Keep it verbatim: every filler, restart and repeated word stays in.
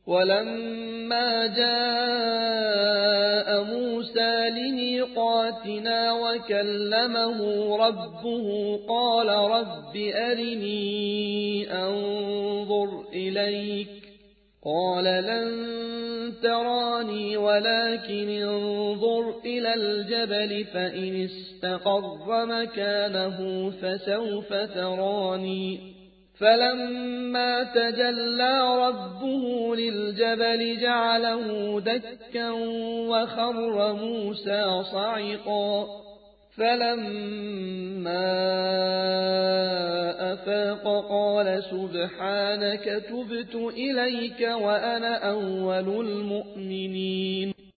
ولما جاء موسى لميقاتنا وكلمه ربه قال رب أرني أنظر إليك قال لن تراني ولكن انظر إلى الجبل فإن استقر مكانه فسوف تراني فلما تجلى ربه للجبل جعله دكا وخر موسى صعقا فلما أفاق قال سبحانك تبت إليك وأنا أول المؤمنين